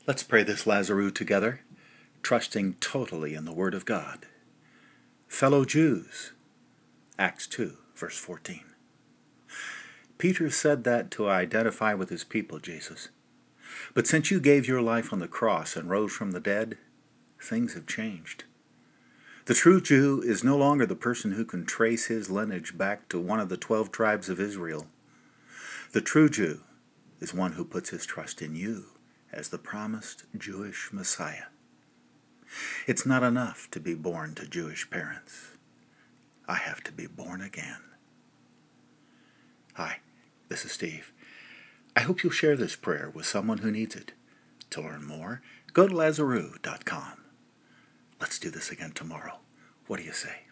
Let's pray this Lazarus together, trusting totally in the Word of God. Fellow Jews, Acts 2, verse 14. Peter said that to identify with his people, Jesus. But since you gave your life on the cross and rose from the dead, things have changed. The true Jew is no longer the person who can trace his lineage back to one of the 12 tribes of Israel. The true Jew is one who puts his trust in you as the promised Jewish Messiah. It's not enough to be born to Jewish parents. I have to be born again. Hi, this is Steve. I hope you'll share this prayer with someone who needs it. To learn more, go to Lazarus.com. Let's do this again tomorrow. What do you say?